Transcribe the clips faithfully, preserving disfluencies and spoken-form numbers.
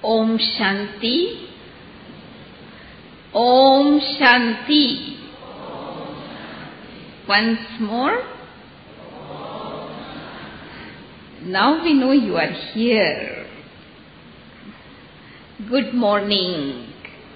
Om Shanti. Om Shanti. Once more. Now we know you are here. Good morning.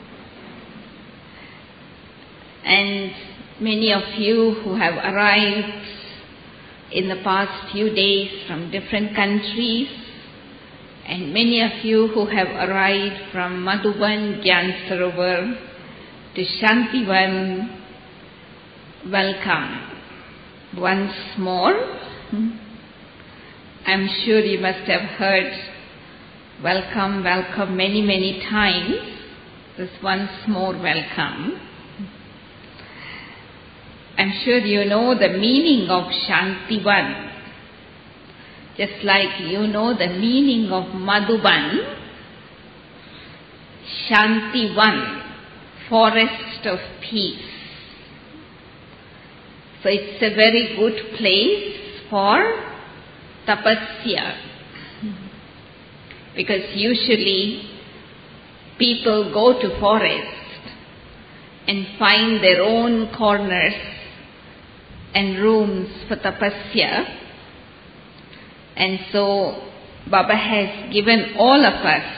And many of you who have arrived in the past few days from different countries, and many of you who have arrived from Madhuban, Gyan Sarovar to Shantivan, welcome once more. I'm sure you must have heard welcome, welcome many, many times. This once more welcome. I'm sure you know the meaning of Shantivan, just like you know the meaning of Madhuban. Shantivan, forest of peace. So it's a very good place for tapasya, because usually people go to forest and find their own corners and rooms for tapasya. And so Baba has given all of us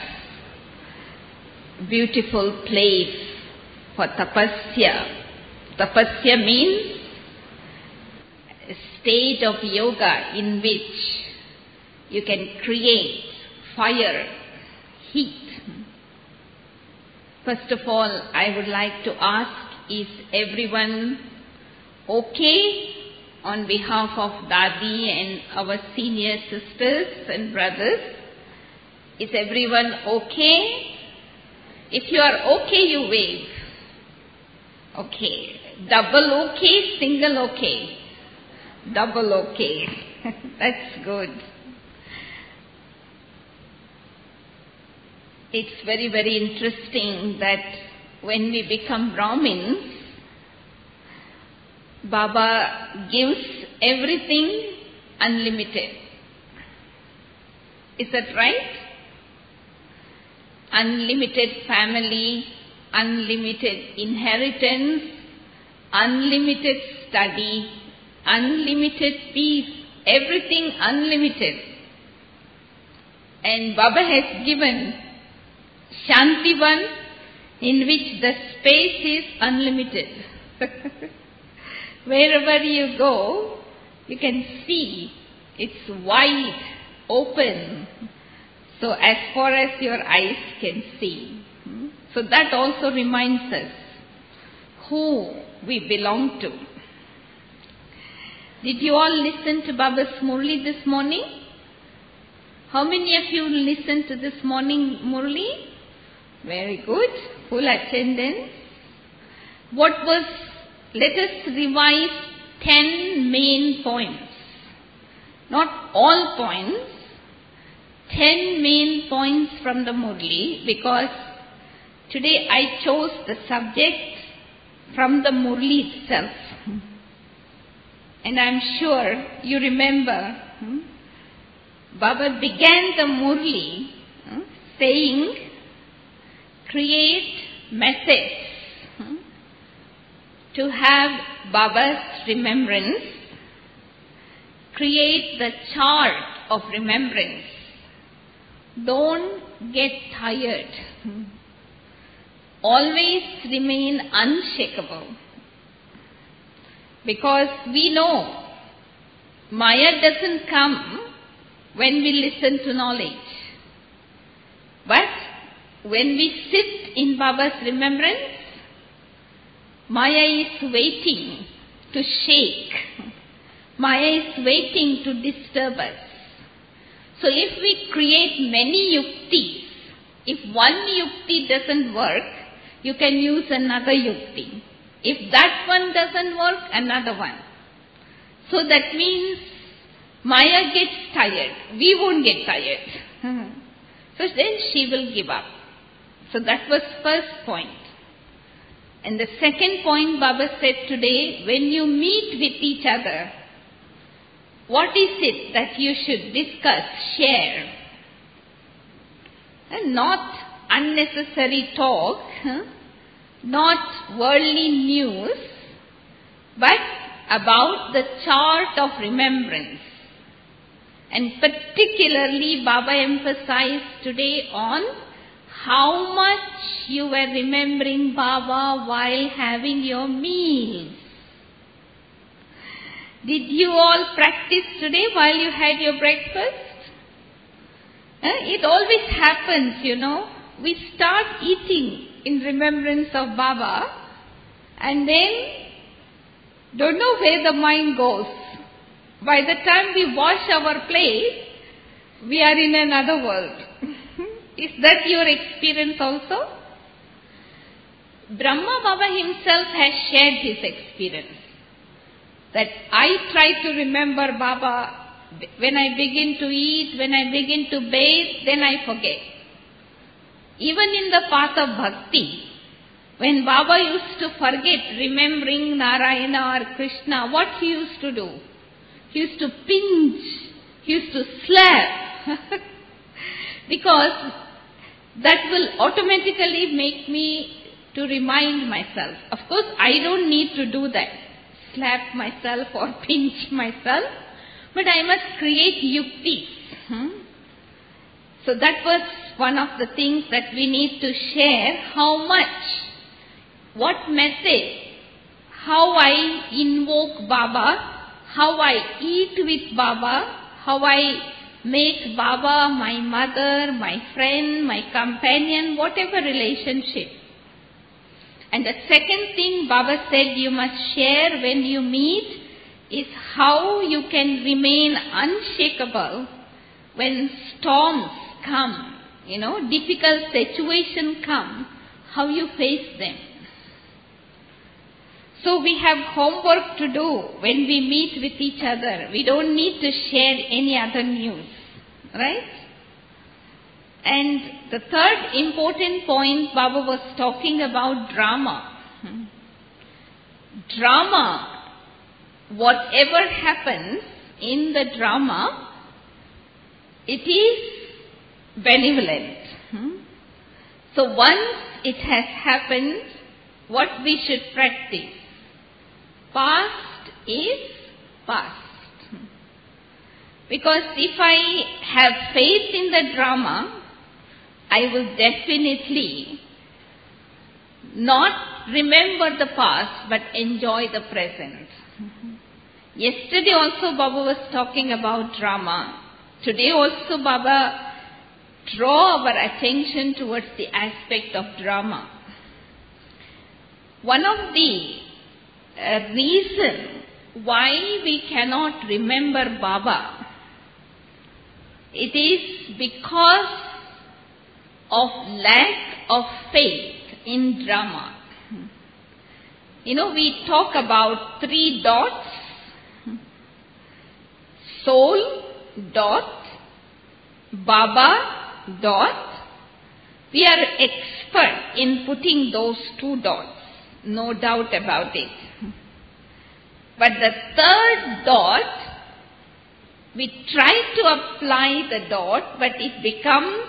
beautiful place for tapasya. Tapasya means a state of yoga in which you can create fire, heat. First of all, I would like to ask, is everyone okay? On behalf of Dadi and our senior sisters and brothers, is everyone okay? If you are okay, you wave. Okay. Double okay, single okay. Double okay. That's good. It's very, very interesting that when we become Brahmins, Baba gives everything unlimited. Is that right? Unlimited family, unlimited inheritance, unlimited study, unlimited peace, everything unlimited. And Baba has given Shantivan, in which the space is unlimited. Wherever you go, you can see it's wide, open. So as far as your eyes can see. So that also reminds us who we belong to. Did you all listen to Baba's Murli this morning? How many of you listened to this morning Murli? Very good. Full attendance. What was, let us revise ten main points. Not all points. Ten main points from the Murli, because today I chose the subject from the Murli itself. And I'm sure you remember, hmm, Baba began the Murli hmm, saying, create methods hmm, to have Baba's remembrance, create the chart of remembrance. Don't get tired. Hmm. Always remain unshakable. Because we know Maya doesn't come when we listen to knowledge. But when we sit in Baba's remembrance, Maya is waiting to shake. Maya is waiting to disturb us. So if we create many yuktis, if one yukti doesn't work, you can use another yukti. If that one doesn't work, another one. So that means Maya gets tired. We won't get tired. So then she will give up. So that was first point. And the second point Baba said today, when you meet with each other, what is it that you should discuss, share? And not unnecessary talk, huh? Not worldly news, but about the chart of remembrance. And particularly Baba emphasized today on how much you were remembering Baba while having your meals. Did you all practice today while you had your breakfast? Eh? It always happens, you know. We start eating in remembrance of Baba and then don't know where the mind goes. By the time we wash our plate, we are in another world. Is that your experience also? Brahma Baba himself has shared his experience. That I try to remember Baba when I begin to eat, when I begin to bathe, then I forget. Even in the path of bhakti, when Baba used to forget remembering Narayana or Krishna, what he used to do? He used to pinch, he used to slap. Because that will automatically make me to remind myself. Of course, I don't need to do that. Slap myself or pinch myself. But I must create yuktis. Hmm? So that was one of the things that we need to share. How much, what method, how I invoke Baba, how I eat with Baba, how I make Baba my mother, my friend, my companion, whatever relationship. And the second thing Baba said you must share when you meet is how you can remain unshakable when storms come, you know, difficult situations come, how you face them. So we have homework to do when we meet with each other. We don't need to share any other news, right? And the third important point, Baba was talking about drama. Drama, whatever happens in the drama, it is benevolent. So once it has happened, what we should practice? Past is past. Because if I have faith in the drama, I will definitely not remember the past but enjoy the present. Yesterday also Baba was talking about drama. Today also Baba draw our attention towards the aspect of drama. One of the uh, reason why we cannot remember Baba, it is because of lack of faith in drama. You know, we talk about three dots, soul dot, Baba dot. We are expert in putting those two dots, no doubt about it. But the third dot, we try to apply the dot, but it becomes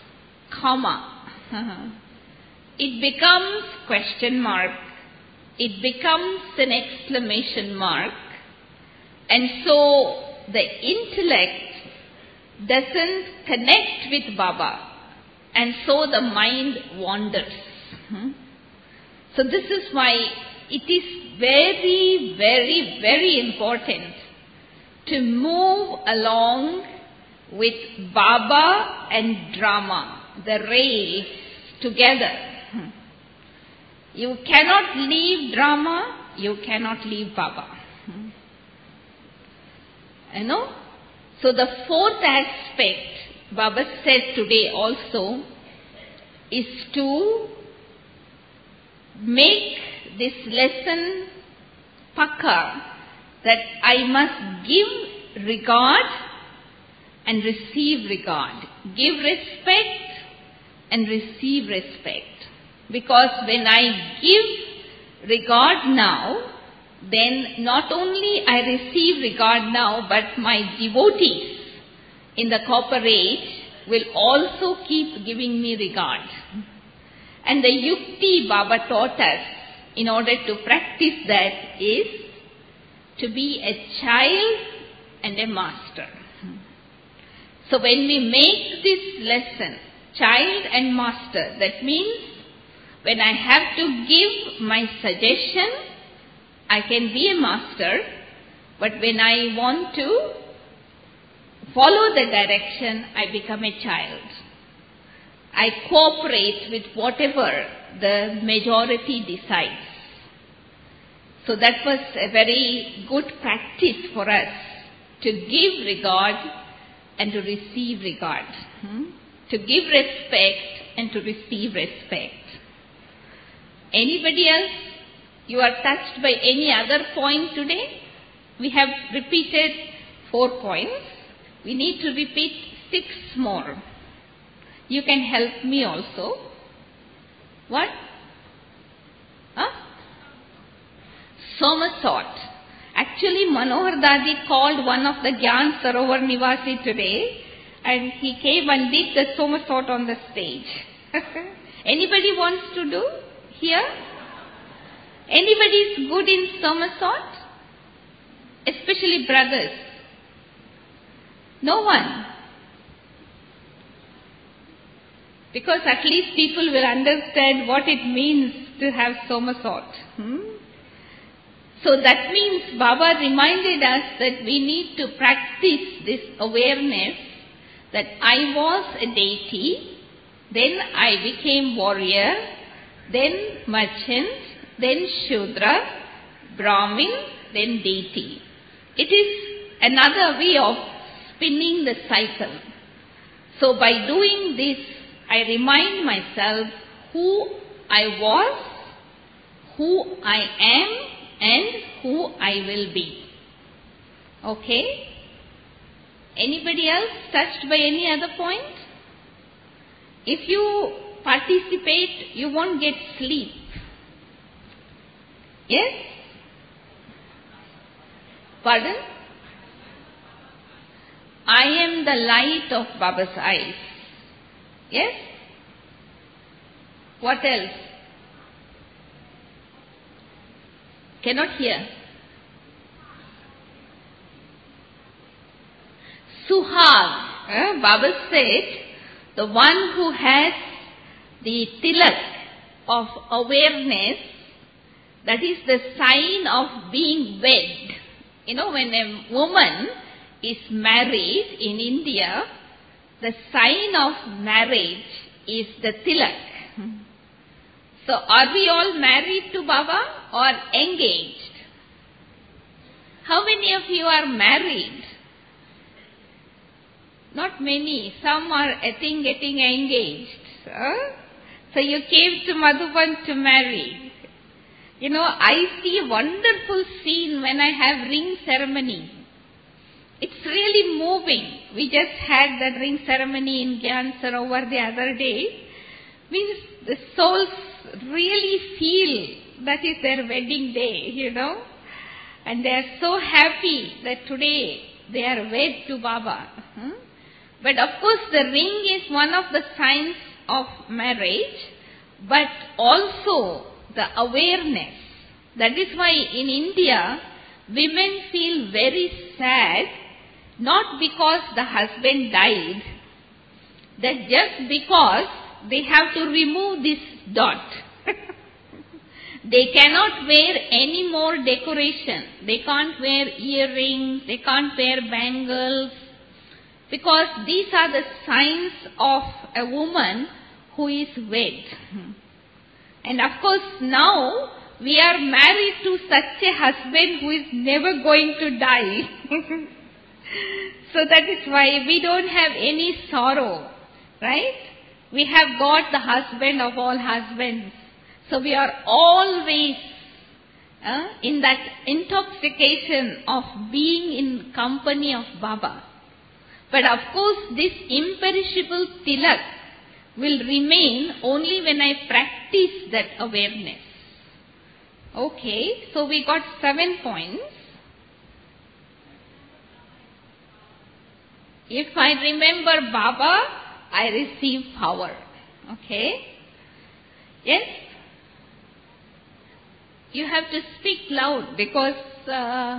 comma. It becomes question mark. It becomes an exclamation mark. And so the intellect doesn't connect with Baba. And so the mind wanders. So this is why it is very, very, very important to move along with Baba and drama, the rails together. You cannot leave drama, you cannot leave Baba. You know? So the fourth aspect, Baba said today also, is to make this lesson pakka, that I must give regard and receive regard. Give respect and receive respect. Because when I give regard now, then not only I receive regard now, but my devotees in the copper age will also keep giving me regard. And the yukti Baba taught us in order to practice that is to be a child and a master. So when we make this lesson, child and master, that means when I have to give my suggestion, I can be a master, but when I want to follow the direction, I become a child. I cooperate with whatever the majority decides. So that was a very good practice for us to give regard and to receive regard. Hmm? To give respect and to receive respect. Anybody else? You are touched by any other point today? We have repeated four points. We need to repeat six more. You can help me also. What? Huh? Somersault. Actually, Manohar Dadi called one of the Gyan Sarovar Nivasi today, and he came and did the somersault on the stage. Anybody wants to do here? Anybody is good in somersault? Especially brothers. No one. Because at least people will understand what it means to have somersault. Hmm? So that means Baba reminded us that we need to practice this awareness that I was a deity, then I became warrior, then merchant, then Shudra, Brahmin, then deity. It is another way of spinning the cycle. So by doing this, I remind myself who I was, who I am, and who I will be. Okay? Anybody else touched by any other point? If you participate, you won't get sleep. Yes? Pardon? I am the light of Baba's eyes. Yes? What else? Cannot hear. Suhag. Uh, Baba said, the one who has the tilak of awareness, that is the sign of being wed. You know, when a woman is married in India, the sign of marriage is the tilak. So are we all married to Baba or engaged? How many of you are married? Not many. Some are, I think, getting engaged. Huh? So you came to Madhuban to marry. You know, I see a wonderful scene when I have ring ceremony. It's really moving. We just had that ring ceremony in Gyan Sarovar the other day. Means the souls really feel that is their wedding day, you know. And they are so happy that today they are wed to Baba. Hmm? But of course the ring is one of the signs of marriage, but also the awareness. That is why in India, women feel very sad, not because the husband died, that just because they have to remove this dot. They cannot wear any more decoration. They can't wear earrings, they can't wear bangles, because these are the signs of a woman who is wed. And of course now we are married to such a husband who is never going to die. So that is why we don't have any sorrow, right? We have got the husband of all husbands. So we are always uh, in that intoxication of being in company of Baba. But of course this imperishable tilak will remain only when I practice that awareness. Okay, so we got seven points. If I remember Baba, I receive power. Okay? Yes? You have to speak loud because uh,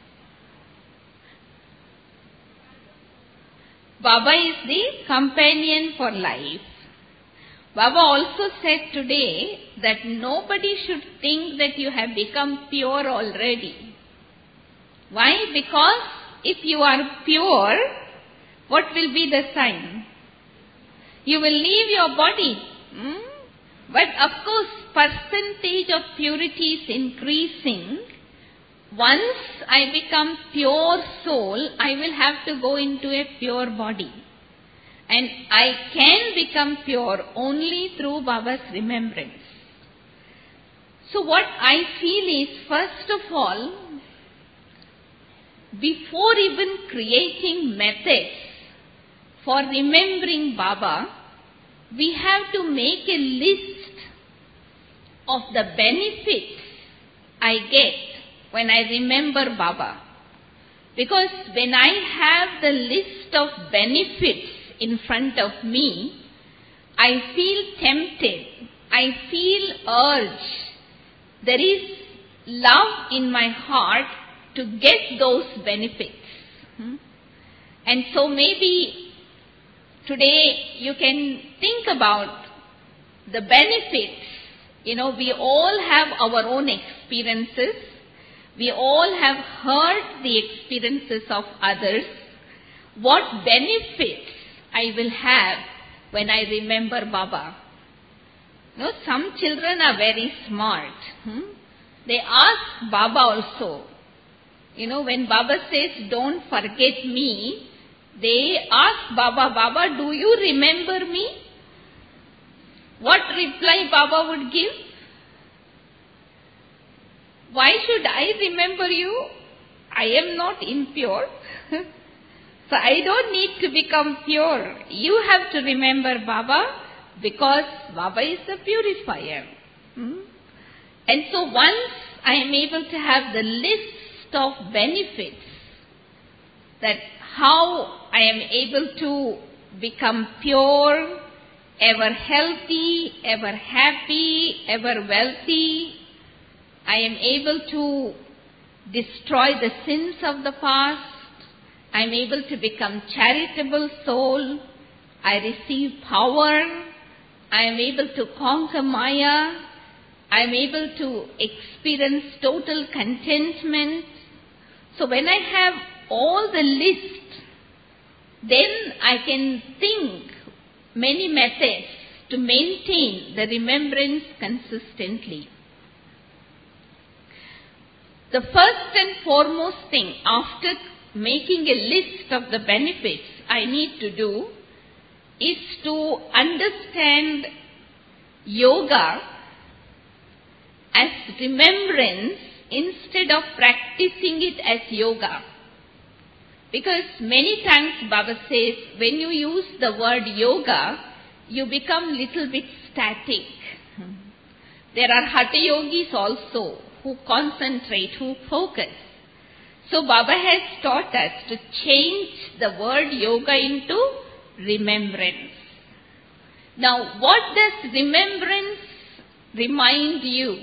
Baba is the companion for life. Baba also said today that nobody should think that you have become pure already. Why? Because if you are pure, what will be the sign? You will leave your body. Hmm? But of course, percentage of purity is increasing. Once I become pure soul, I will have to go into a pure body. And I can become pure only through Baba's remembrance. So what I feel is, first of all, before even creating methods for remembering Baba, we have to make a list of the benefits I get when I remember Baba. Because when I have the list of benefits in front of me, I feel tempted, I feel urge. There is love in my heart to get those benefits. Hmm? And so maybe today you can think about the benefits. You know, we all have our own experiences. We all have heard the experiences of others. What benefits I will have when I remember Baba? You know, some children are very smart. Hmm? They ask Baba also. You know, when Baba says, don't forget me, they ask Baba, Baba, do you remember me? What reply Baba would give? Why should I remember you? I am not impure. So I don't need to become pure. You have to remember Baba because Baba is the purifier. Hmm? And so once I am able to have the list of benefits, that how I am able to become pure, ever healthy, ever happy, ever wealthy, I am able to destroy the sins of the past, I am able to become charitable soul, I receive power, I am able to conquer Maya, I am able to experience total contentment. So when I have all the list, then I can think many methods to maintain the remembrance consistently. The first and foremost thing after making a list of the benefits I need to do is to understand yoga as remembrance instead of practicing it as yoga. Because many times Baba says, when you use the word yoga, you become little bit static. There are Hatha Yogis also who concentrate, who focus. So Baba has taught us to change the word yoga into remembrance. Now, what does remembrance remind you?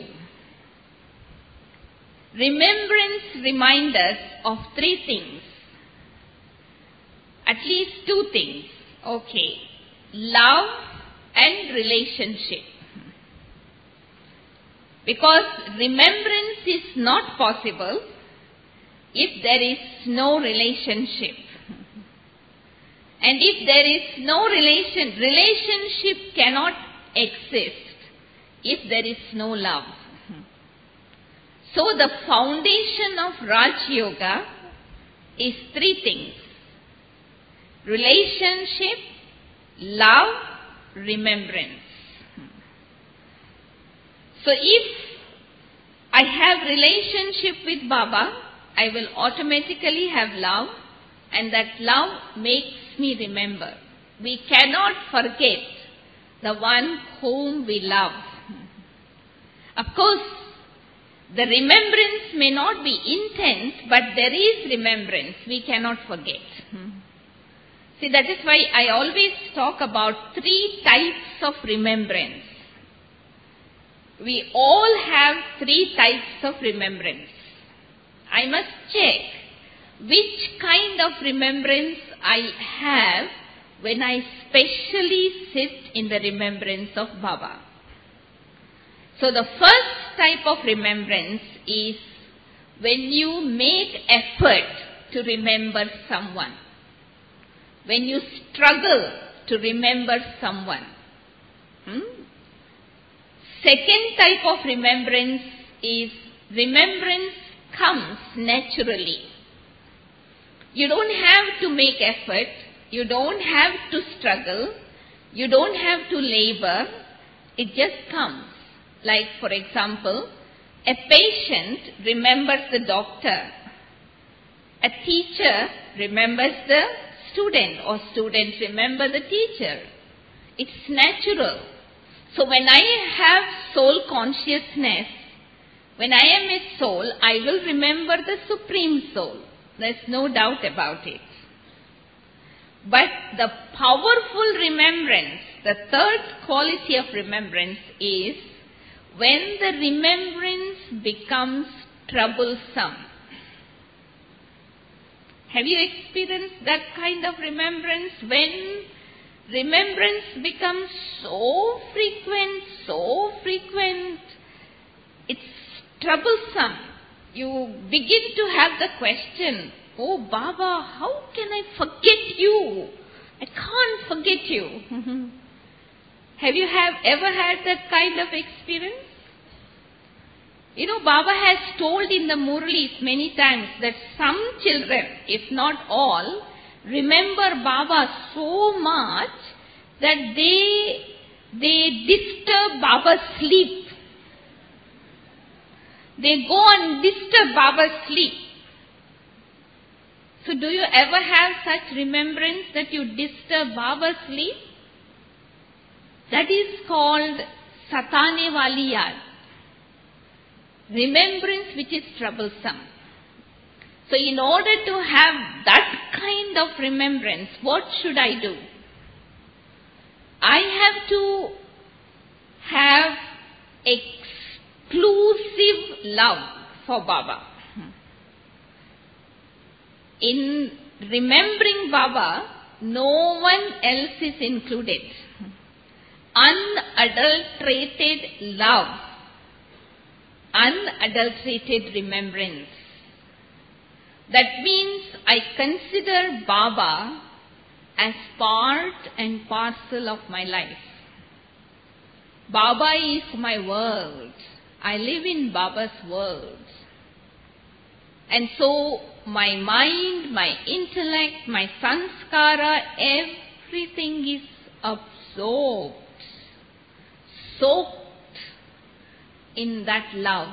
Remembrance reminds us of three things. At least two things. Okay. Love and relationship. Because remembrance is not possible if there is no relationship. And if there is no relation, relationship cannot exist if there is no love. So the foundation of Raj Yoga is three things. Relationship, love, remembrance. So if I have relationship with Baba, I will automatically have love, and that love makes me remember. We cannot forget the one whom we love. Of course, the remembrance may not be intense, but there is remembrance. We cannot forget. See, that is why I always talk about three types of remembrance. We all have three types of remembrance. I must check which kind of remembrance I have when I specially sit in the remembrance of Baba. So the first type of remembrance is when you make effort to remember someone. When you struggle to remember someone. Hmm? Second type of remembrance is remembrance comes naturally. You don't have to make effort. You don't have to struggle. You don't have to labor. It just comes. Like, for example, a patient remembers the doctor. A teacher remembers the student, or student remember the teacher. It's natural. So when I have soul consciousness, when I am a soul, I will remember the Supreme Soul. There's no doubt about it. But the powerful remembrance, the third quality of remembrance is when the remembrance becomes troublesome. Have you experienced that kind of remembrance? When remembrance becomes so frequent, so frequent, it's troublesome. You begin to have the question, oh Baba, how can I forget you? I can't forget you. Have you have ever had that kind of experience? You know, Baba has told in the Murlis many times that some children, if not all, remember Baba so much that they, they disturb Baba's sleep. They go and disturb Baba's sleep. So do you ever have such remembrance that you disturb Baba's sleep? That is called Satane Wali Yaad. Remembrance which is troublesome. So in order to have that kind of remembrance, what should I do? I have to have exclusive love for Baba. In remembering Baba, no one else is included. Unadulterated love. Unadulterated remembrance. That means I consider Baba as part and parcel of my life. Baba is my world. I live in Baba's world. And so my mind, my intellect, my sanskara, everything is absorbed, soaked in that love.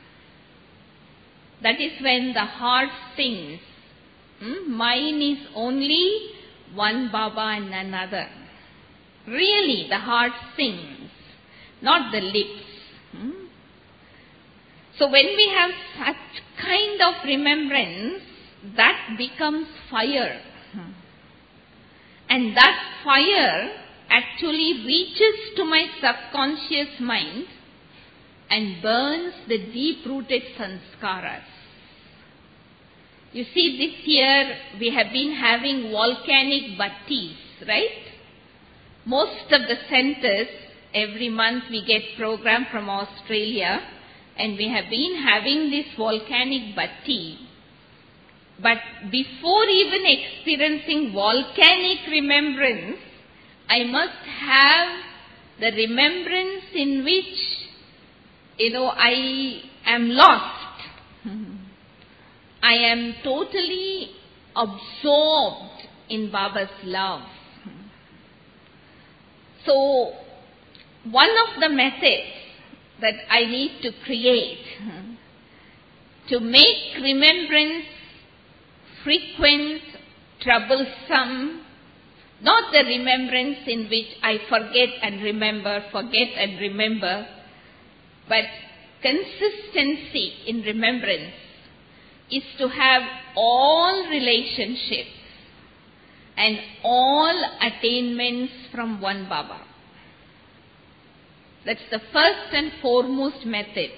That is when the heart sings, hmm? Mine is only one Baba and another. Really, the heart sings, not the lips. Hmm? So when we have such kind of remembrance, that becomes fire. Hmm. And that fire actually reaches to my subconscious mind and burns the deep-rooted sanskaras. You see, this year we have been having volcanic battis, right? Most of the centers, every month we get program from Australia, and we have been having this volcanic batti. But before even experiencing volcanic remembrance, I must have the remembrance in which, you know, I am lost. I am totally absorbed in Baba's love. So, one of the methods that I need to create to make remembrance frequent, troublesome, not the remembrance in which I forget and remember, forget and remember, but consistency in remembrance is to have all relationships and all attainments from one Baba. That's the first and foremost method.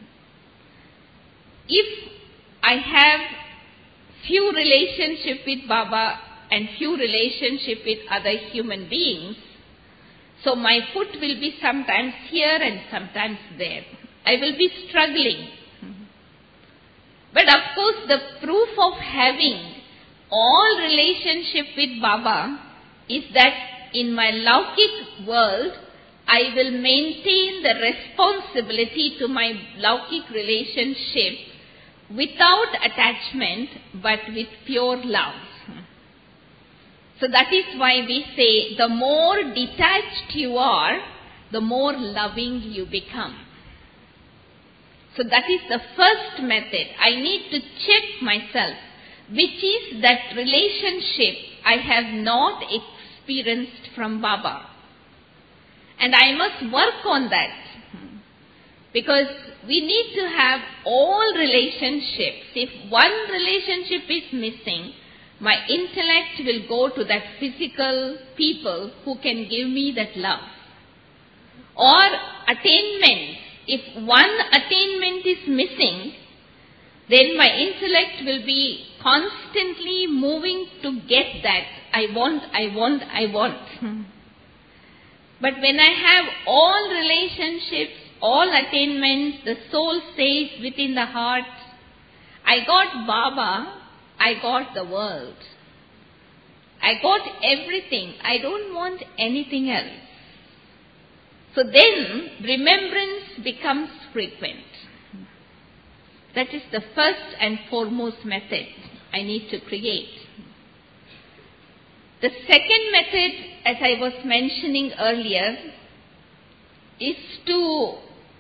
If I have few relationship with Baba and few relationship with other human beings, so my foot will be sometimes here and sometimes there. I will be struggling. But of course, the proof of having all relationship with Baba is that in my Laukik world, I will maintain the responsibility to my Laukik relationship without attachment, but with pure love. So that is why we say the more detached you are, the more loving you become. So that is the first method. I need to check myself, which is that relationship I have not experienced from Baba. And I must work on that. Because we need to have all relationships. If one relationship is missing, my intellect will go to that physical people who can give me that love. Or attainment. If one attainment is missing, then my intellect will be constantly moving to get that. I want, I want, I want. But when I have all relationships, all attainments, the soul stays within the heart. I got Baba, I got the world. I got everything. I don't want anything else. So then, remembrance becomes frequent. That is the first and foremost method I need to create. The second method, as I was mentioning earlier, is to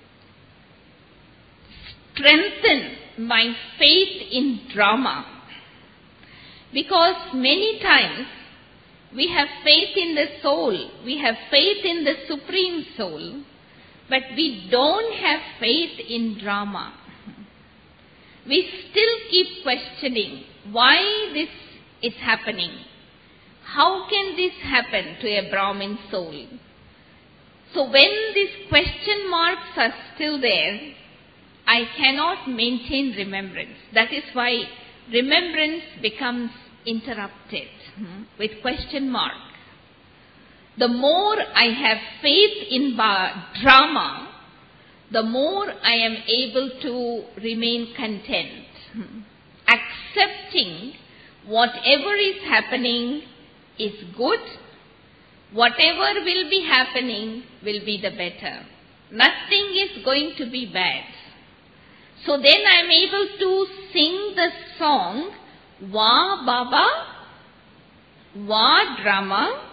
strengthen my faith in drama. Because many times we have faith in the soul, we have faith in the Supreme Soul, but we don't have faith in drama. We still keep questioning why this is happening. How can this happen to a Brahmin soul? So when these question marks are still there, I cannot maintain remembrance. That is why remembrance becomes interrupted hmm, with question mark. The more I have faith in drama, the more I am able to remain content, hmm, accepting whatever is happening is good. Whatever will be happening will be the better. Nothing is going to be bad. So then I am able to sing the song, Va Baba, Va Drama,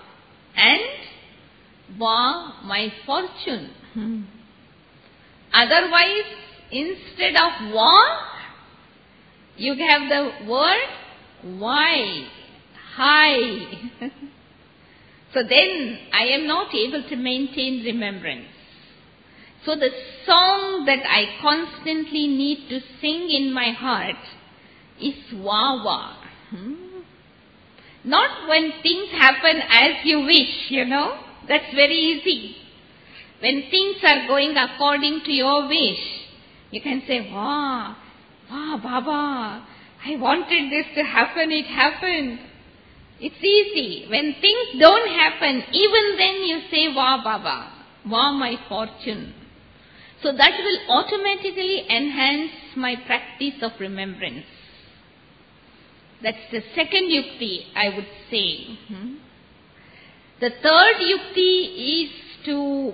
and Va My Fortune. Hmm. Otherwise, instead of Va, you have the word Why, Hi. So then I am not able to maintain remembrance. So the song that I constantly need to sing in my heart is Va Va. Hmm? Not when things happen as you wish, you know. That's very easy. When things are going according to your wish, you can say, Va, Va Baba, I wanted this to happen, it happened. It's easy. When things don't happen, even then you say, Va Baba, Va My Fortune. So that will automatically enhance my practice of remembrance. That's the second yukti, I would say. Hmm? The third yukti is to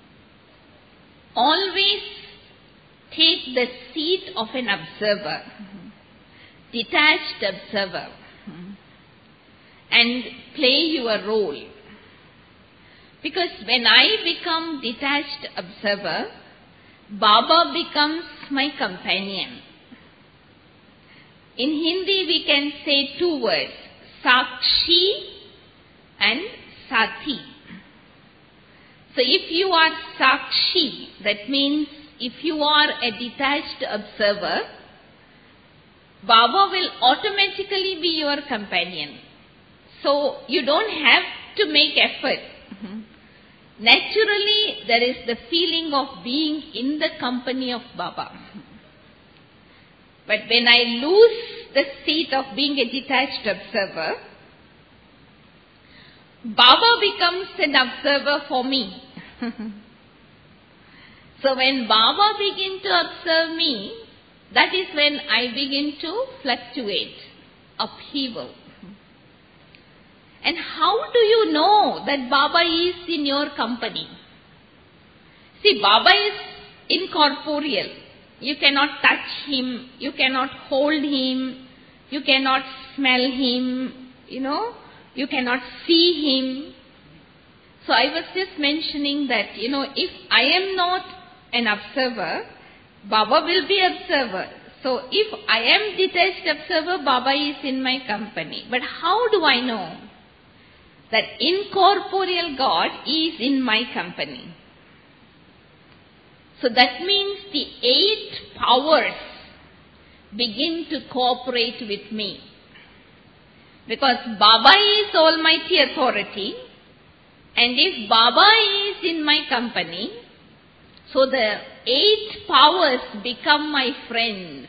always take the seat of an observer, hmm, detached observer, hmm, and play your role. Because when I become detached observer, Baba becomes my companion. In Hindi we can say two words, Sakshi and Sathi. So if you are Sakshi, that means if you are a detached observer, Baba will automatically be your companion. So you don't have to make effort. Naturally, there is the feeling of being in the company of Baba. But when I lose the seat of being a detached observer, Baba becomes an observer for me. So when Baba begins to observe me, that is when I begin to fluctuate, upheaval. And how do you know that Baba is in your company? See, Baba is incorporeal. You cannot touch him, you cannot hold him, you cannot smell him, you know, you cannot see him. So I was just mentioning that, you know, if I am not an observer, Baba will be observer. So if I am detached observer, Baba is in my company. But how do I know that incorporeal God is in my company? So that means the eight powers begin to cooperate with me. Because Baba is Almighty Authority, and if Baba is in my company, so the eight powers become my friends.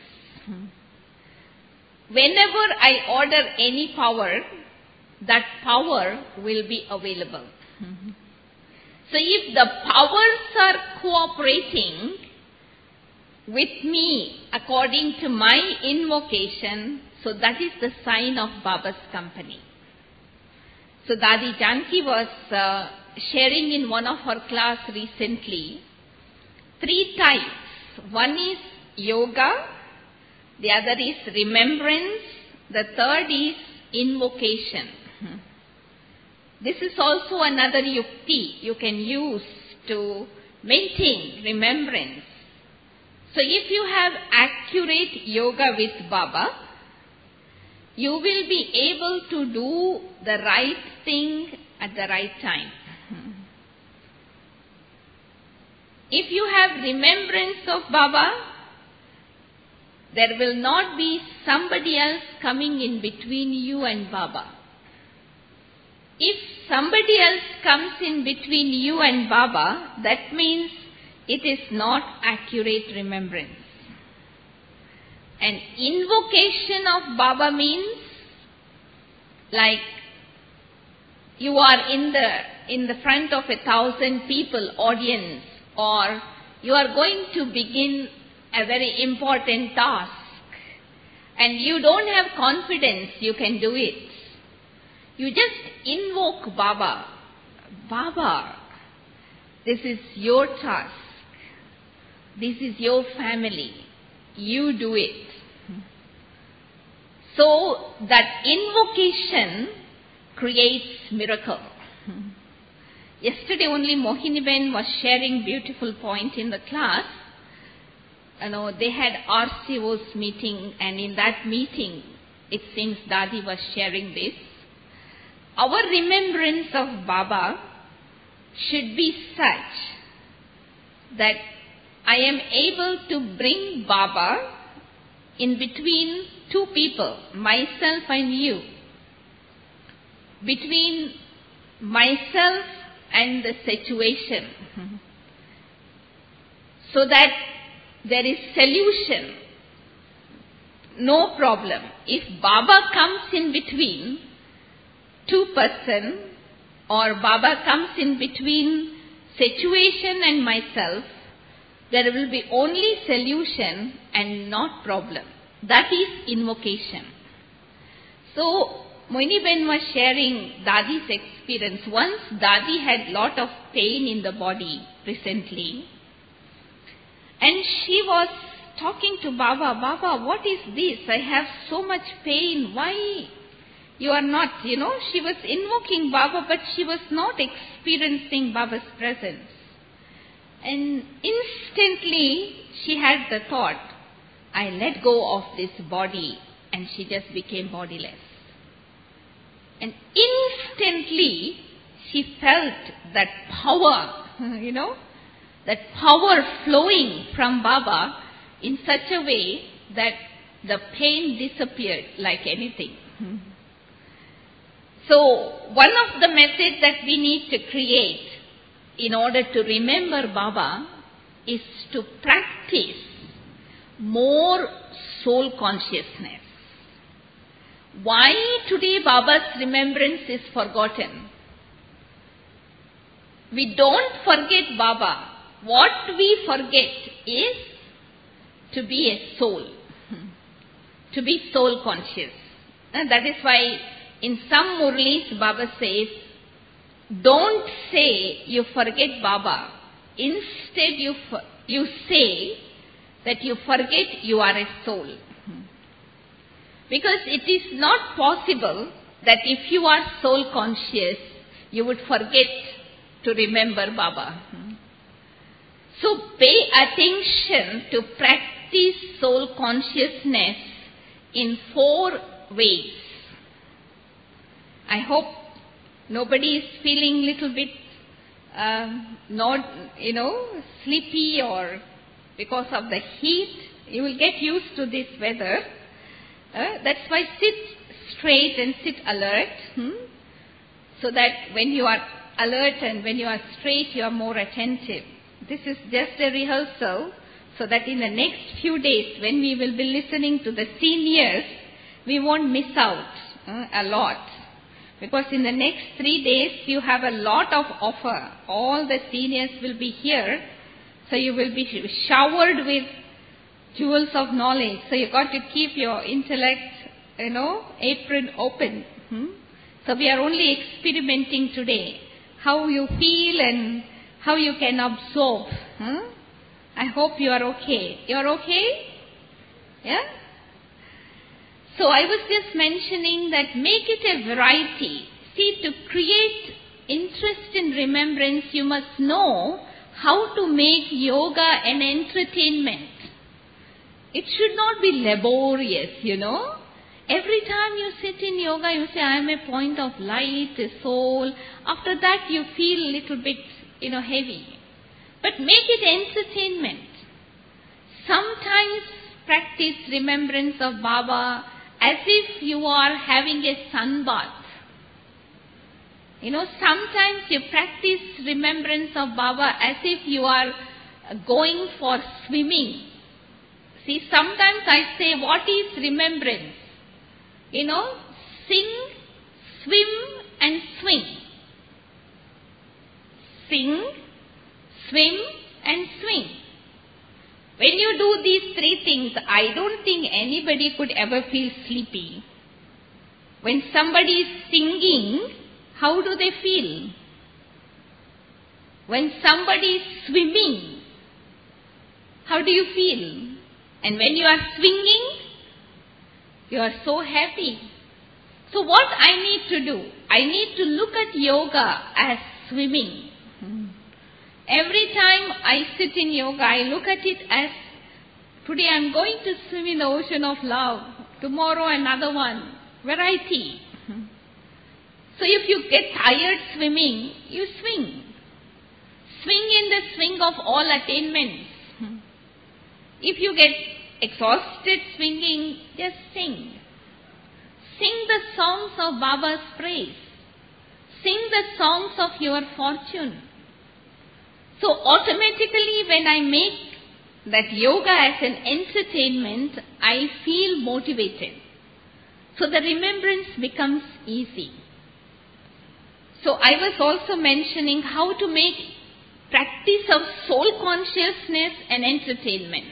Whenever I order any power, that power will be available. So if the powers are cooperating with me according to my invocation, so that is the sign of Baba's company. So Dadi Janki was uh, sharing in one of her class recently, three types. One is yoga, the other is remembrance, the third is invocation. This is also another yukti you can use to maintain remembrance. So if you have accurate yoga with Baba, you will be able to do the right thing at the right time. If you have remembrance of Baba, there will not be somebody else coming in between you and Baba. If somebody else comes in between you and Baba, that means it is not accurate remembrance. And invocation of Baba means like you are in the in the front of a thousand people audience, or you are going to begin a very important task and you don't have confidence you can do it. You just invoke Baba. Baba, this is your task. This is your family. You do it. So that invocation creates miracle. Yesterday only Mohini Ben was sharing beautiful point in the class. You know, they had R C O's meeting, and in that meeting, it seems Dadi was sharing this. Our remembrance of Baba should be such that I am able to bring Baba in between two people, myself and you, between myself and the situation, so that there is solution, no problem. If Baba comes in between two person, or Baba comes in between situation and myself, there will be only solution and not problem. That is invocation. So Mohini Ben was sharing Dadi's experience. Once Dadi had lot of pain in the body recently, and she was talking to Baba, Baba, what is this? I have so much pain. Why you are not, you know, she was invoking Baba, but she was not experiencing Baba's presence. And instantly she had the thought, I let go of this body, and she just became bodiless. And instantly she felt that power, you know, that power flowing from Baba in such a way that the pain disappeared like anything. So, one of the methods that we need to create in order to remember Baba is to practice more soul consciousness. Why today Baba's remembrance is forgotten? We don't forget Baba. What we forget is to be a soul, to be soul conscious. And that is why in some Murlis Baba says, don't say you forget Baba. Instead you, you say that you forget you are a soul. Because it is not possible that if you are soul conscious, you would forget to remember Baba. So pay attention to practice soul consciousness in four ways. I hope nobody is feeling little bit uh, not, you know, sleepy or because of the heat. You will get used to this weather. Uh, that's why sit straight and sit alert. Hmm? So that when you are alert and when you are straight, you are more attentive. This is just a rehearsal so that in the next few days when we will be listening to the seniors, we won't miss out uh, a lot. Because in the next three days, you have a lot of offer. All the seniors will be here. So you will be showered with jewels of knowledge. So you got to keep your intellect, you know, apron open. Hmm? So we are only experimenting today. How you feel and how you can absorb. Hmm? I hope you are okay. You are okay? Yeah? So I was just mentioning that make it a variety. See, to create interest in remembrance, you must know how to make yoga an entertainment. It should not be laborious, you know. Every time you sit in yoga, you say, I am a point of light, a soul. After that, you feel a little bit, you know, heavy. But make it entertainment. Sometimes practice remembrance of Baba as if you are having a sun bath. You know, sometimes you practice remembrance of Baba as if you are going for swimming. See, sometimes I say, what is remembrance? You know, sing, swim and swing. Sing, swim and swing. When you do these three things, I don't think anybody could ever feel sleepy. When somebody is singing, how do they feel? When somebody is swimming, how do you feel? And when you are swinging, you are so happy. So what I need to do? I need to look at yoga as swimming. Every time I sit in yoga, I look at it as, today I am going to swim in the ocean of love. Tomorrow another one. Variety. So if you get tired swimming, you swing. Swing in the swing of all attainments. If you get exhausted swinging, just sing. Sing the songs of Baba's praise. Sing the songs of your fortune. So automatically when I make that yoga as an entertainment, I feel motivated. So the remembrance becomes easy. So I was also mentioning how to make practice of soul consciousness an entertainment.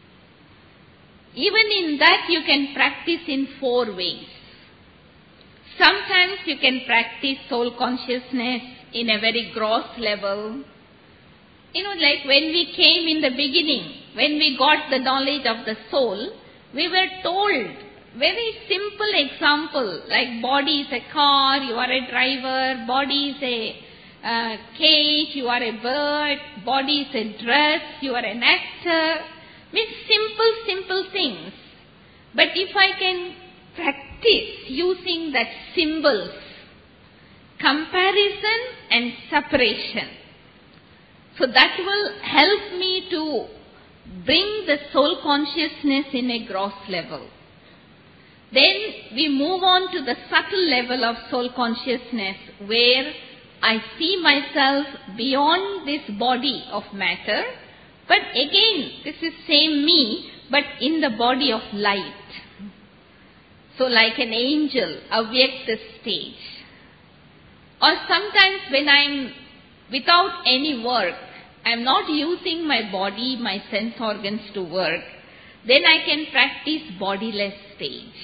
Even in that you can practice in four ways. Sometimes you can practice soul consciousness in a very gross level. You know, like when we came in the beginning, when we got the knowledge of the soul, we were told very simple example, like body is a car, you are a driver, body is a uh, cage, you are a bird, body is a dress, you are an actor. Means simple, simple things. But if I can practice using that symbols, comparison and separation, so that will help me to bring the soul consciousness in a gross level. Then we move on to the subtle level of soul consciousness, where I see myself beyond this body of matter, but again, this is same me, but in the body of light. So like an angel, Avyakta stage. Or sometimes when I'm without any work, I'm not using my body, my sense organs to work, then I can practice bodiless stage.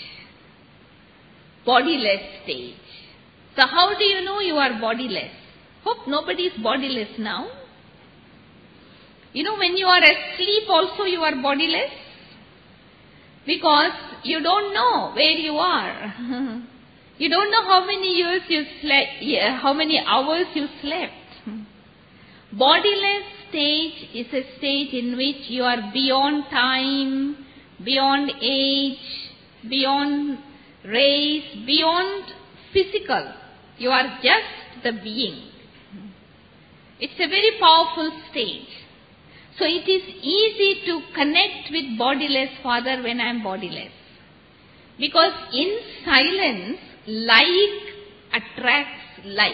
Bodiless stage. So how do you know you are bodiless? Hope nobody is bodiless now. You know, when you are asleep also you are bodiless, because you don't know where you are. You don't know how many years you slept, how many hours you slept. Bodiless stage is a stage in which you are beyond time, beyond age, beyond race, beyond physical. You are just the being. It's a very powerful stage. So it is easy to connect with bodiless Father when I am bodiless. Because in silence, like attracts like.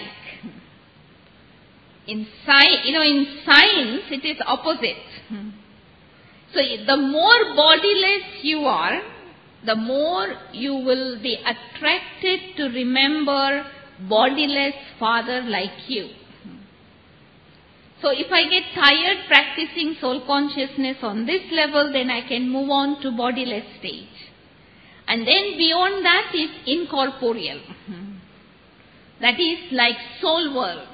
In sci- you know, in science, it is opposite. So the more bodiless you are, the more you will be attracted to remember bodiless Father like you. So if I get tired practicing soul consciousness on this level, then I can move on to bodiless stage. And then beyond that is incorporeal. That is like soul world.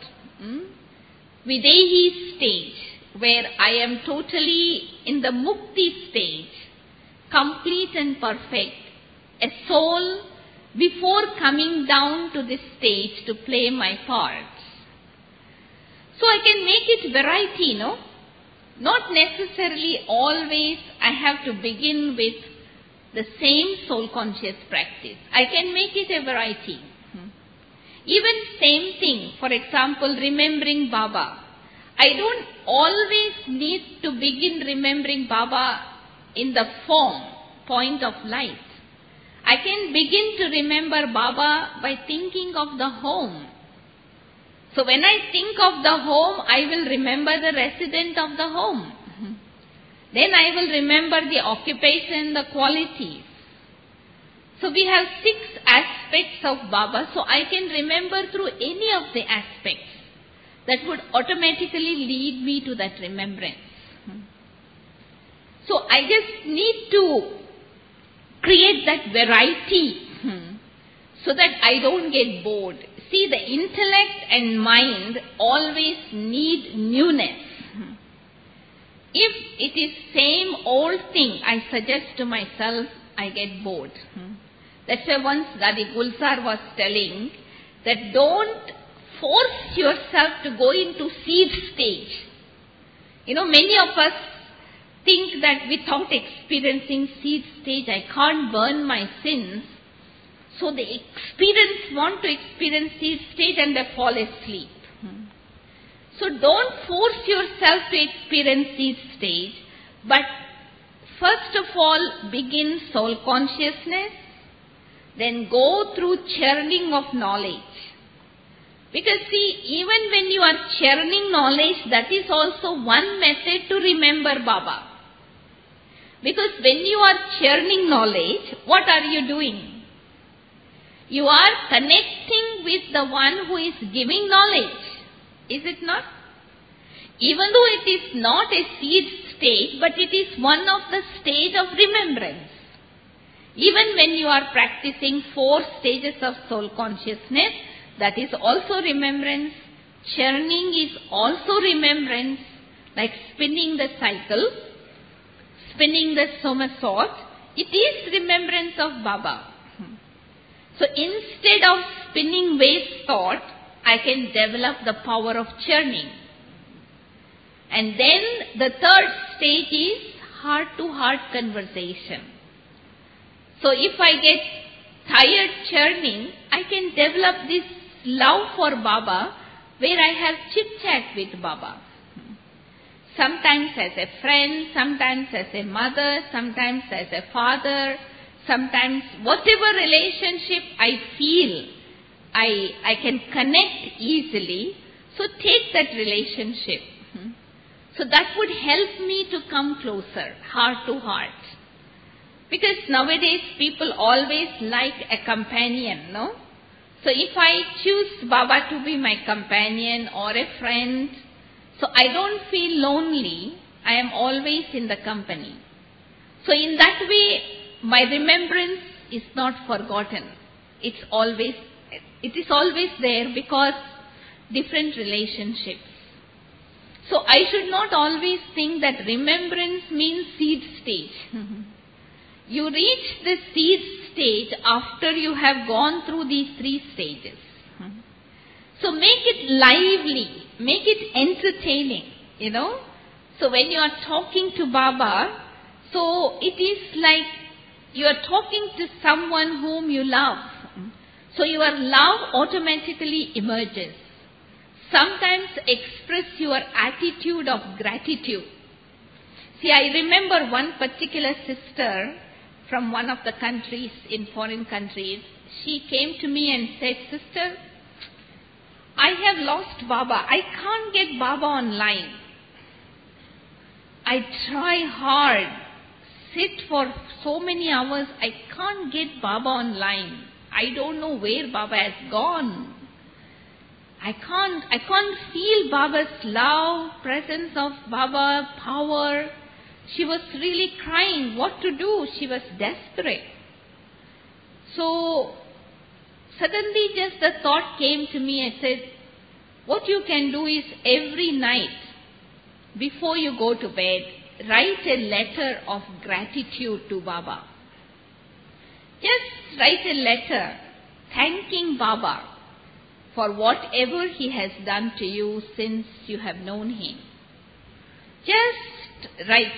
Videhi stage, where I am totally in the mukti stage, complete and perfect. A soul before coming down to this stage to play my parts. So I can make it variety, no? Not necessarily always I have to begin with the same soul conscious practice. I can make it a variety. Even same thing, for example, remembering Baba. I don't always need to begin remembering Baba in the form, point of light. I can begin to remember Baba by thinking of the home. So when I think of the home, I will remember the resident of the home. Then I will remember the occupation, the qualities. So we have six aspects of Baba, so I can remember through any of the aspects. That would automatically lead me to that remembrance. So I just need to create that variety so that I don't get bored. See, the intellect and mind always need newness. If it is same old thing I suggest to myself, I get bored. That's why once Dadi Gulzar was telling that don't force yourself to go into seed stage. You know, many of us think that without experiencing seed stage, I can't burn my sins. So they experience, want to experience seed stage and they fall asleep. So don't force yourself to experience seed stage, but first of all begin soul consciousness, then go through churning of knowledge. Because see, even when you are churning knowledge, that is also one method to remember Baba. Because when you are churning knowledge, what are you doing? You are connecting with the one who is giving knowledge. Is it not? Even though it is not a seed stage, but it is one of the stage of remembrance. Even when you are practicing four stages of soul consciousness, that is also remembrance. Churning is also remembrance, like spinning the cycle, spinning the somersault. It is remembrance of Baba. So instead of spinning waste thought, I can develop the power of churning. And then the third stage is heart-to-heart conversation. So if I get tired churning, I can develop this love for Baba, where I have chit-chat with Baba. Sometimes as a friend, sometimes as a mother, sometimes as a father, sometimes whatever relationship I feel I, I can connect easily, so take that relationship. So that would help me to come closer, heart to heart. Because nowadays people always like a companion, no? So if I choose Baba to be my companion or a friend, so I don't feel lonely, I am always in the company. So in that way, my remembrance is not forgotten. It's always, it is always there because different relationships. So I should not always think that remembrance means seed stage. You reach the seed stage after you have gone through these three stages. So make it lively, make it entertaining, you know. So when you are talking to Baba, so it is like you are talking to someone whom you love. So your love automatically emerges. Sometimes express your attitude of gratitude. See, I remember one particular sister from one of the countries, in foreign countries. She came to me and said, "Sister, I have lost Baba. I can't get Baba online. I try hard, sit for so many hours. I can't get Baba online. I don't know where Baba has gone. I can't, I can't feel Baba's love, presence of Baba, power." She was really crying. What to do? She was desperate. So, suddenly just the thought came to me. I said, what you can do is every night, before you go to bed, write a letter of gratitude to Baba. Just write a letter thanking Baba for whatever he has done to you since you have known him. Just write.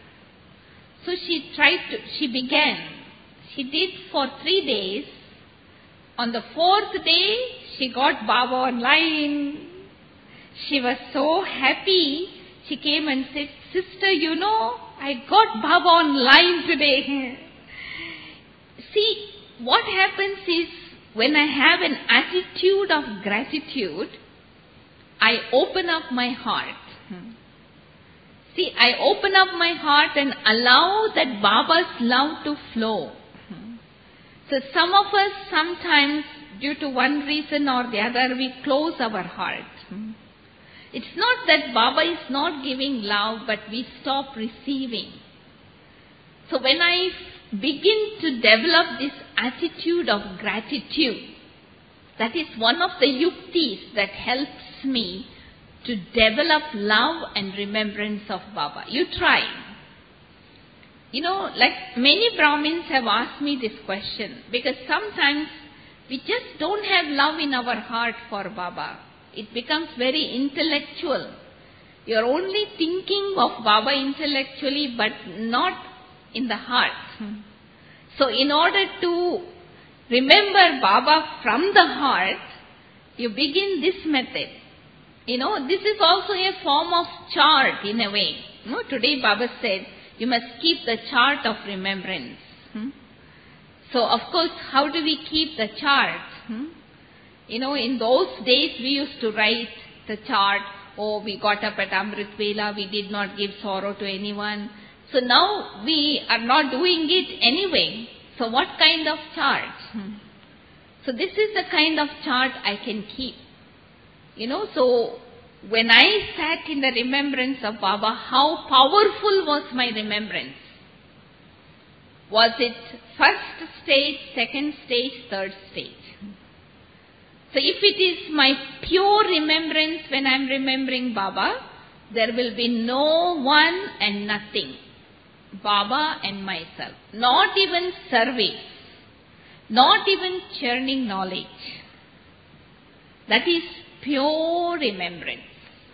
So she tried to, she began. She did for three days. On the fourth day, she got Baba online. She was so happy. She came and said, "Sister, you know, I got Baba online today." See, what happens is, when I have an attitude of gratitude, I open up my heart. See, I open up my heart and allow that Baba's love to flow. So some of us sometimes, due to one reason or the other, we close our heart. It's not that Baba is not giving love, but we stop receiving. So when I begin to develop this attitude of gratitude, that is one of the yuktis that helps me to develop love and remembrance of Baba. You try. You know, like many Brahmins have asked me this question, because sometimes we just don't have love in our heart for Baba. It becomes very intellectual. You're only thinking of Baba intellectually, but not in the heart. So in order to remember Baba from the heart, you begin this method. You know, this is also a form of chart in a way. You know, today Baba said, you must keep the chart of remembrance. Hmm? So of course, how do we keep the chart? Hmm? You know, in those days we used to write the chart. Oh, we got up at Amrit Vela, we did not give sorrow to anyone. So now we are not doing it anyway. So what kind of chart? Hmm? So this is the kind of chart I can keep. You know, so when I sat in the remembrance of Baba, how powerful was my remembrance? Was it first stage, second stage, third stage? So if it is my pure remembrance when I am remembering Baba, there will be no one and nothing. Baba and myself. Not even service. Not even churning knowledge. That is pure remembrance.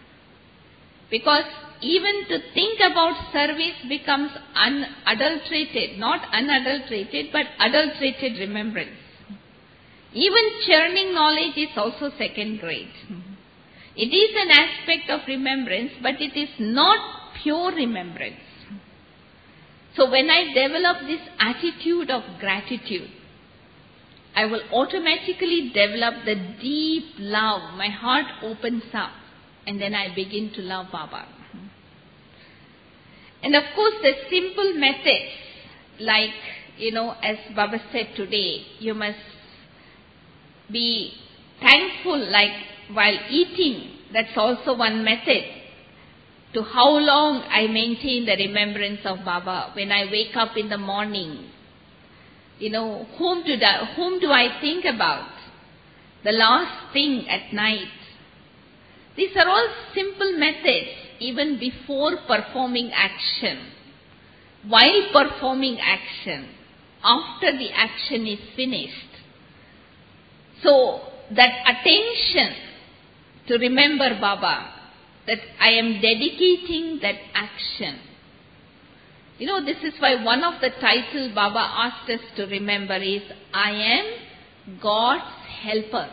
Because even to think about service becomes unadulterated, not unadulterated, but adulterated remembrance. Even churning knowledge is also second grade. It is an aspect of remembrance, but it is not pure remembrance. So when I develop this attitude of gratitude, I will automatically develop the deep love. My heart opens up and then I begin to love Baba. And of course the simple methods, like, you know, as Baba said today, you must be thankful, like while eating. That's also one method to how long I maintain the remembrance of Baba. When I wake up in the morning, you know, whom do, I, whom do I think about? The last thing at night. These are all simple methods even before performing action, while performing action, after the action is finished. So that attention to remember Baba, that I am dedicating that action. You know, this is why one of the titles Baba asked us to remember is, I am God's helper.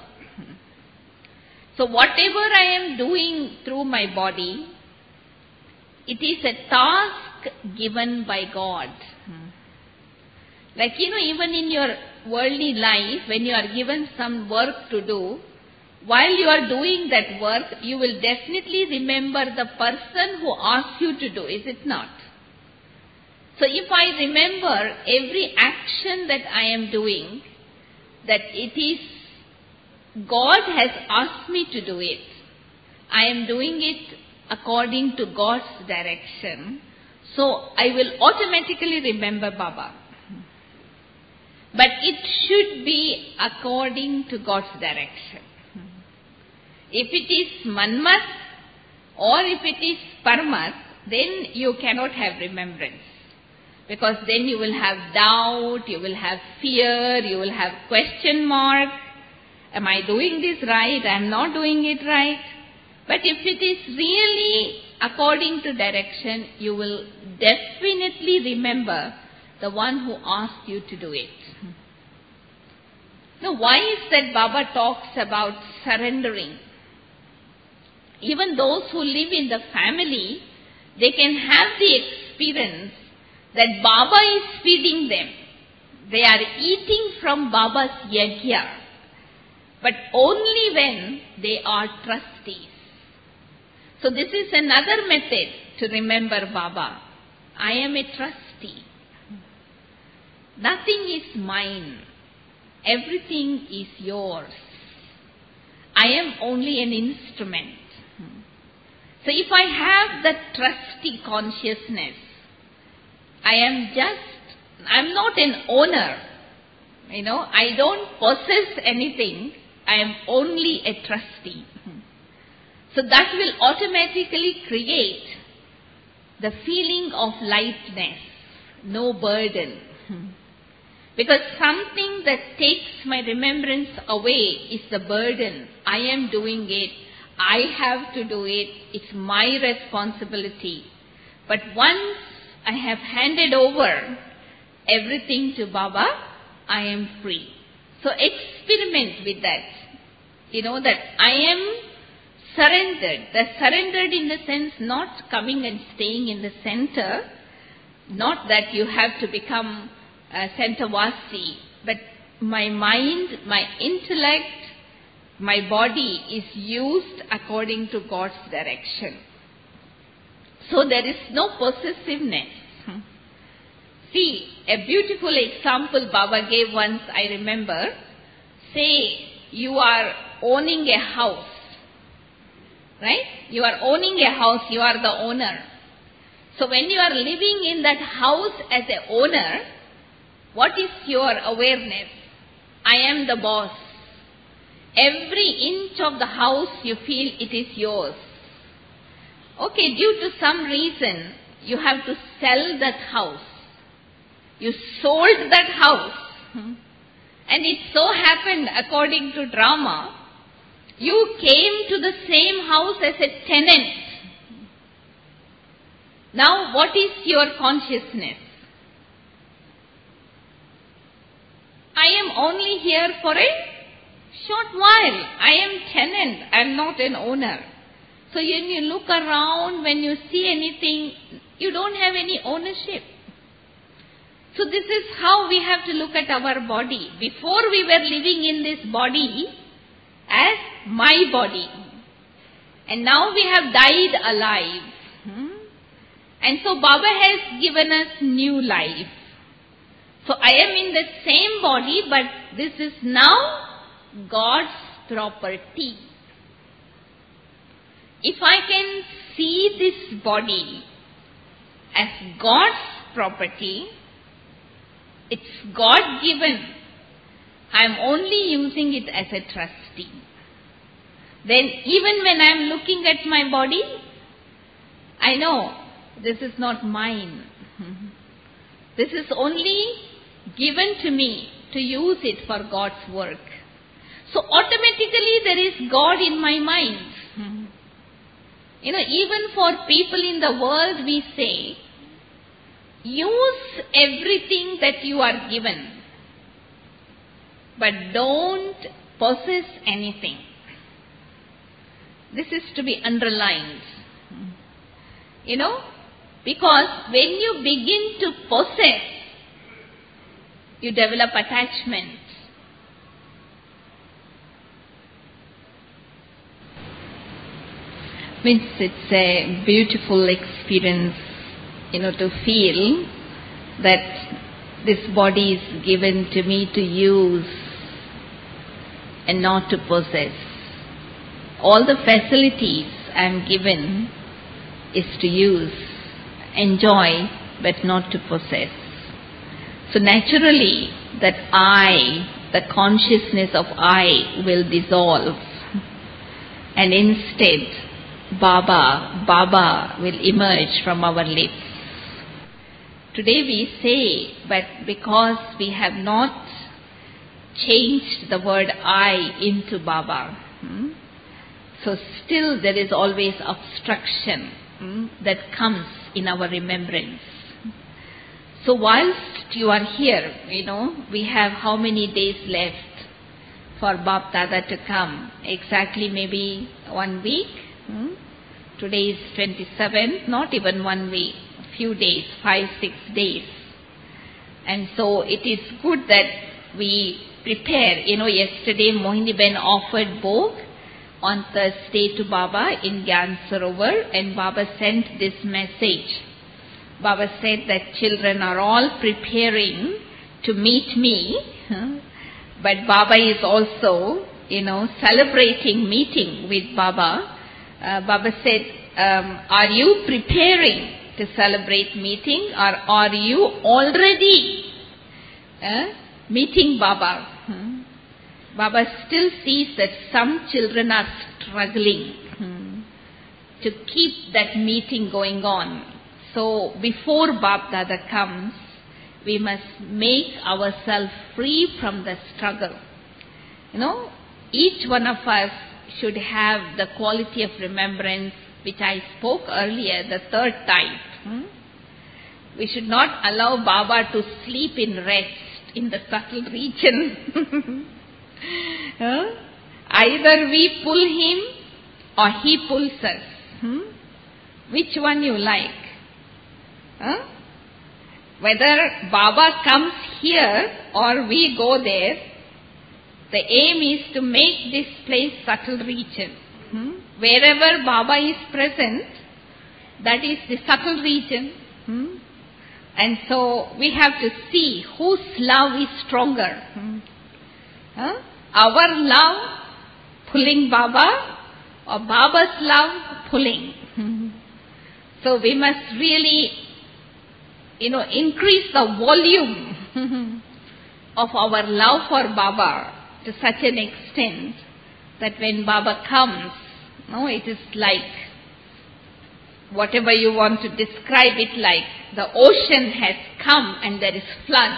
So whatever I am doing through my body, it is a task given by God. Like, you know, even in your worldly life, when you are given some work to do, while you are doing that work, you will definitely remember the person who asked you to do, is it not? So if I remember every action that I am doing, that it is God has asked me to do it, I am doing it according to God's direction, so I will automatically remember Baba. But it should be according to God's direction. If it is Manmat or if it is Paramat, then you cannot have remembrance. Because then you will have doubt, you will have fear, you will have question mark. Am I doing this right? I am not doing it right. But if it is really according to direction, you will definitely remember the one who asked you to do it. Now, why is that Baba talks about surrendering? Even those who live in the family, they can have the experience that Baba is feeding them. They are eating from Baba's yajna, but only when they are trustees. So this is another method to remember Baba. I am a trustee. Nothing is mine. Everything is yours. I am only an instrument. So if I have that trustee consciousness, I am just, I am not an owner. You know, I don't possess anything. I am only a trustee. So that will automatically create the feeling of lightness, no burden. Because something that takes my remembrance away is the burden. I am doing it. I have to do it. It's my responsibility. But once I have handed over everything to Baba, I am free. So experiment with that. You know that I am surrendered. The surrendered in the sense not coming and staying in the center. Not that you have to become a centervasi. But my mind, my intellect, my body is used according to God's direction. So there is no possessiveness. See, a beautiful example Baba gave once, I remember. Say, you are owning a house. Right? You are owning a house, you are the owner. So when you are living in that house as an owner, what is your awareness? I am the boss. Every inch of the house you feel it is yours. Okay, due to some reason, you have to sell that house. You sold that house. And it so happened, according to drama, you came to the same house as a tenant. Now, what is your consciousness? I am only here for a short while. I am tenant. I am not an owner. So when you look around, when you see anything, you don't have any ownership. So this is how we have to look at our body. Before we were living in this body as my body. And now we have died alive. Hmm? And so Baba has given us new life. So I am in the same body, but this is now God's property. If I can see this body as God's property, it's God-given. I am only using it as a trustee. Then even when I am looking at my body, I know this is not mine. This is only given to me to use it for God's work. So automatically there is God in my mind. You know, even for people in the world we say, use everything that you are given, but don't possess anything. This is to be underlined. You know, because when you begin to possess, you develop attachment. Means it's a beautiful experience, you know, to feel that this body is given to me to use and not to possess. All the facilities I am given is to use, enjoy, but not to possess. So naturally, that I, the consciousness of I will dissolve, and instead Baba, Baba will emerge from our lips. Today we say, but because we have not changed the word I into Baba, hmm, so still there is always obstruction hmm, that comes in our remembrance. So whilst you are here, you know, we have how many days left for Bap Dada to come? Exactly maybe one week. Hmm? Today is twenty-seventh, not even one week, a few days, five, six days. And so it is good that we prepare. You know, yesterday Mohini Ben offered Bhog on Thursday to Baba in Gyan Sarovar, and Baba sent this message. Baba said that children are all preparing to meet me, but Baba is also, you know, celebrating meeting with Baba. Uh, Baba said, um, are you preparing to celebrate meeting, or are you already uh, meeting Baba? Hmm? Baba still sees that some children are struggling hmm, to keep that meeting going on. So before Bap Dada comes, we must make ourselves free from the struggle. You know, each one of us should have the quality of remembrance which I spoke earlier, the third type. Hmm? We should not allow Baba to sleep in rest in the subtle region. huh? Either we pull him or he pulls us. Hmm? Which one you like? Huh? Whether Baba comes here or we go there, the aim is to make this place subtle region. Hmm? Wherever Baba is present, that is the subtle region. Hmm? And so we have to see whose love is stronger. Hmm? Huh? Our love pulling Baba, or Baba's love pulling. Hmm? So we must really, you know, increase the volume of our love for Baba to such an extent that when Baba comes, no, it is like, whatever you want to describe it like, the ocean has come and there is flood.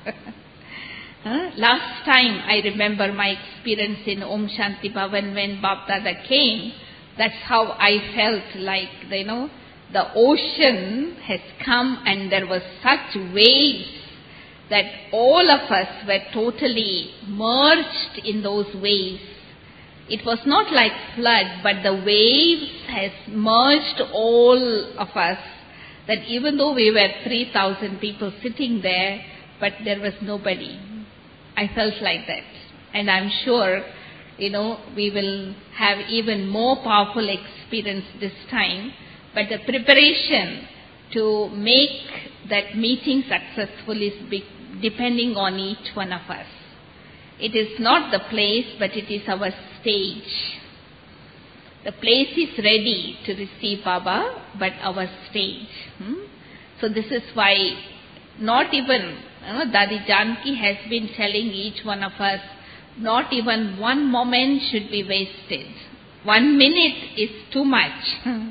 huh? Last time I remember my experience in Om Shanti Bhavan when Bap Dada came, that's how I felt like, you know, the ocean has come and there was such waves that all of us were totally merged in those waves. It was not like flood, but the waves has merged all of us that even though we were three thousand people sitting there, but there was nobody. I felt like that. And I'm sure, you know, we will have even more powerful experience this time. But the preparation to make that meeting successful is big, depending on each one of us. It is not the place, but it is our stage. The place is ready to receive Baba, but our stage. Hmm? So this is why not even, you know, Dadi Janki has been telling each one of us, not even one moment should be wasted. One minute is too much.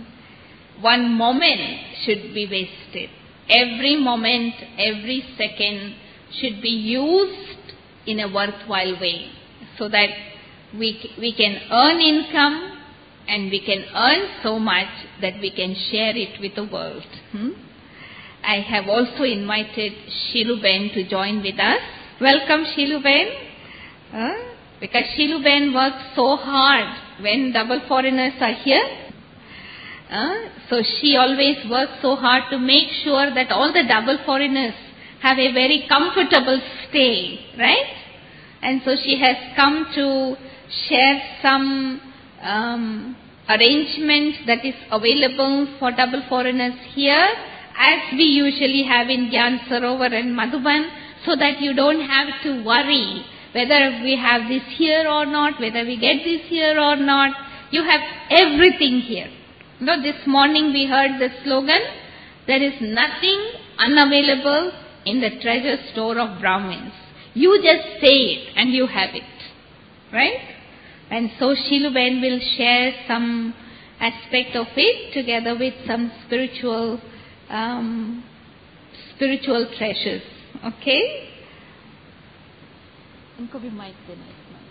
One moment should be wasted. Every moment, every second should be used in a worthwhile way, so that we, we can earn income, and we can earn so much that we can share it with the world. Hmm? I have also invited Shiluben to join with us. Welcome, Shiluben. Uh, because Shiluben works so hard when double foreigners are here. Uh, so she always works so hard to make sure that all the double foreigners have a very comfortable stay, right? And so she has come to share some um, arrangement that is available for double foreigners here, as we usually have in Gyan Sarovar and Madhuban, so that you don't have to worry whether we have this here or not, whether we get this here or not. You have everything here. You know, this morning we heard the slogan, there is nothing unavailable in the treasure store of Brahmins. You just say it and you have it. Right? And so Shiluben will share some aspect of it together with some spiritual um, spiritual treasures. Okay? इनको भी mic देना है.